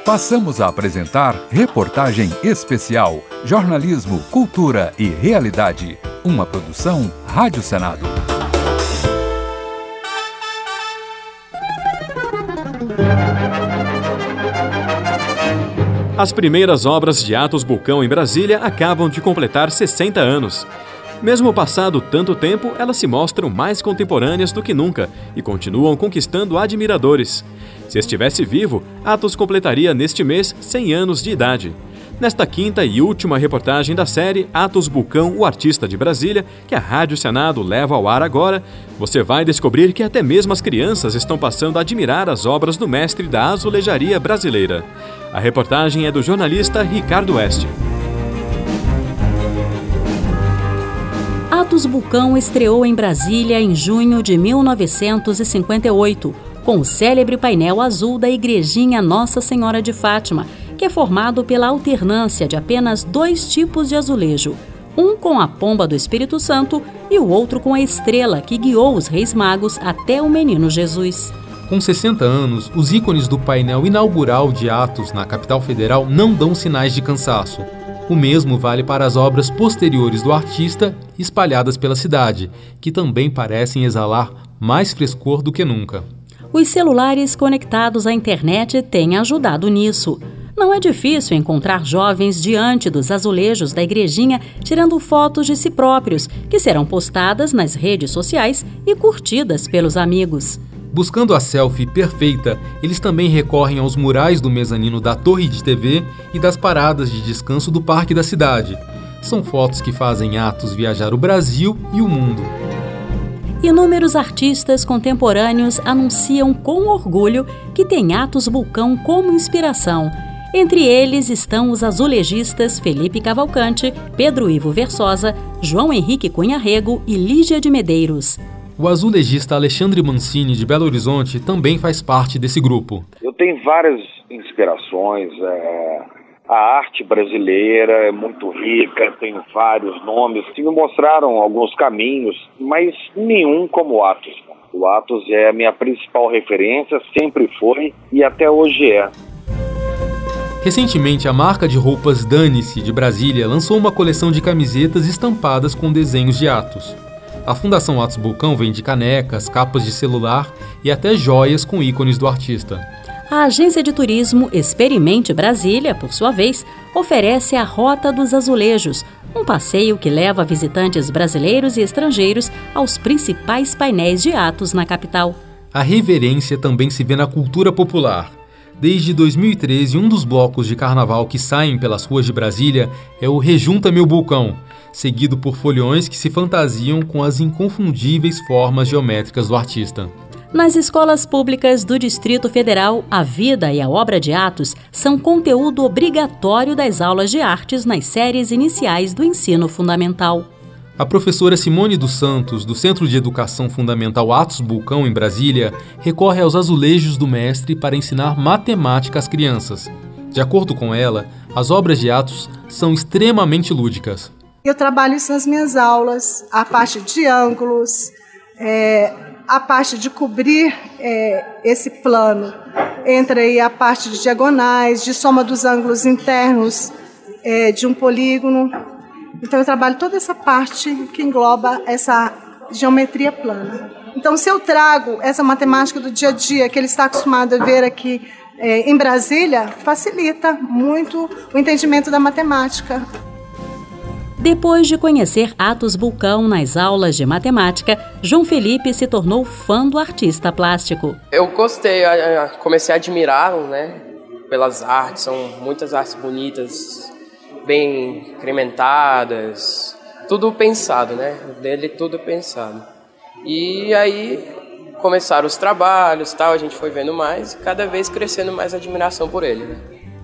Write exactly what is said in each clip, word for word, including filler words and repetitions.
Passamos a apresentar Reportagem Especial, Jornalismo, Cultura e Realidade. Uma produção Rádio Senado. As primeiras obras de Atos Bulcão em Brasília acabam de completar sessenta anos. Mesmo passado tanto tempo, elas se mostram mais contemporâneas do que nunca e continuam conquistando admiradores. Se estivesse vivo, Atos completaria neste mês cem anos de idade. Nesta quinta e última reportagem da série Atos Bulcão, o artista de Brasília, que a Rádio Senado leva ao ar agora, você vai descobrir que até mesmo as crianças estão passando a admirar as obras do mestre da azulejaria brasileira. A reportagem é do jornalista Ricardo Oeste. Atos Bulcão estreou em Brasília em junho de mil novecentos e cinquenta e oito, com o célebre painel azul da Igrejinha Nossa Senhora de Fátima, que é formado pela alternância de apenas dois tipos de azulejo, um com a pomba do Espírito Santo e o outro com a estrela que guiou os Reis Magos até o Menino Jesus. Com sessenta anos, os ícones do painel inaugural de Atos na capital federal não dão sinais de cansaço. O mesmo vale para as obras posteriores do artista espalhadas pela cidade, que também parecem exalar mais frescor do que nunca. Os celulares conectados à internet têm ajudado nisso. Não é difícil encontrar jovens diante dos azulejos da igrejinha tirando fotos de si próprios, que serão postadas nas redes sociais e curtidas pelos amigos. Buscando a selfie perfeita, eles também recorrem aos murais do mezanino da torre de T V e das paradas de descanso do parque da cidade. São fotos que fazem Atos viajar o Brasil e o mundo. Inúmeros artistas contemporâneos anunciam com orgulho que têm Atos Bulcão como inspiração. Entre eles estão os azulejistas Felipe Cavalcante, Pedro Ivo Versosa, João Henrique Cunha Rego e Lígia de Medeiros. O azulejista Alexandre Mancini, de Belo Horizonte, também faz parte desse grupo. Eu tenho várias inspirações. É, a arte brasileira é muito rica, tem vários nomes que me mostraram alguns caminhos, mas nenhum como Atos. O Atos é a minha principal referência, sempre foi e até hoje é. Recentemente, a marca de roupas Dane-se, de Brasília, lançou uma coleção de camisetas estampadas com desenhos de Atos. A Fundação Atos Bulcão vende canecas, capas de celular e até joias com ícones do artista. A agência de turismo Experimente Brasília, por sua vez, oferece a Rota dos Azulejos, um passeio que leva visitantes brasileiros e estrangeiros aos principais painéis de Atos na capital. A reverência também se vê na cultura popular. Desde dois mil e treze, um dos blocos de carnaval que saem pelas ruas de Brasília é o Rejunta Meu Bulcão, seguido por foliões que se fantasiam com as inconfundíveis formas geométricas do artista. Nas escolas públicas do Distrito Federal, a vida e a obra de Atos são conteúdo obrigatório das aulas de artes nas séries iniciais do ensino fundamental. A professora Simone dos Santos, do Centro de Educação Fundamental Atos Bulcão, em Brasília, recorre aos azulejos do mestre para ensinar matemática às crianças. De acordo com ela, as obras de Atos são extremamente lúdicas. Eu trabalho isso nas minhas aulas, a parte de ângulos, é, a parte de cobrir é, esse plano. Entra aí a parte de diagonais, de soma dos ângulos internos é, de um polígono. Então eu trabalho toda essa parte que engloba essa geometria plana. Então se eu trago essa matemática do dia a dia que ele está acostumado a ver aqui é, em Brasília, facilita muito o entendimento da matemática. Depois de conhecer Atos Bulcão nas aulas de matemática, João Felipe se tornou fã do artista plástico. Eu gostei, comecei a admirá-lo, né, pelas artes, são muitas artes bonitas, bem incrementadas, tudo pensado, né, dele tudo pensado. E aí começaram os trabalhos, tal, a gente foi vendo mais, cada vez crescendo mais a admiração por ele, né.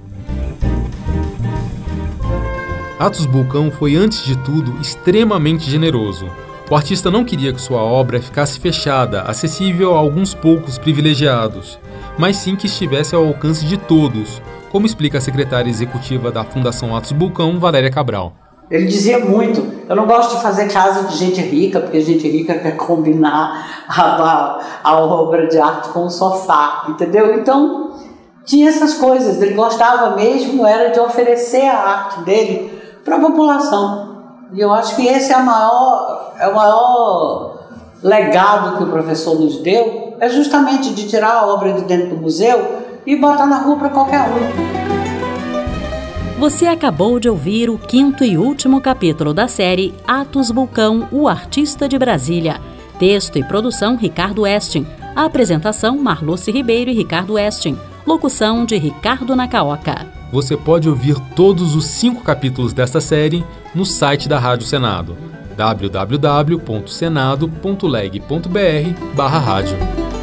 Atos Bulcão foi, antes de tudo, extremamente generoso. O artista não queria que sua obra ficasse fechada, acessível a alguns poucos privilegiados, mas sim que estivesse ao alcance de todos, como explica a secretária executiva da Fundação Atos Bulcão, Valéria Cabral. Ele dizia muito, eu não gosto de fazer casa de gente rica, porque gente rica quer combinar a, a, a obra de arte com o sofá, entendeu? Então, tinha essas coisas. Ele gostava mesmo, era de oferecer a arte dele para a população. E eu acho que esse é, a maior, é o maior legado que o professor nos deu, é justamente de tirar a obra de dentro do museu e botar na rua para qualquer um. Você acabou de ouvir o quinto e último capítulo da série Atos Bulcão, o artista de Brasília. Texto e produção Ricardo Estin. A apresentação Marluce Ribeiro e Ricardo Estin. Locução de Ricardo Nacaoca. Você pode ouvir todos os cinco capítulos desta série no site da Rádio Senado, w w w ponto senado ponto leg ponto b r barra rádio.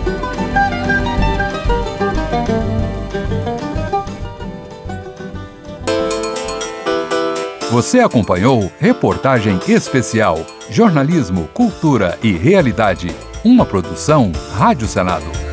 Você acompanhou Reportagem Especial, Jornalismo, Cultura e Realidade, uma produção Rádio Senado.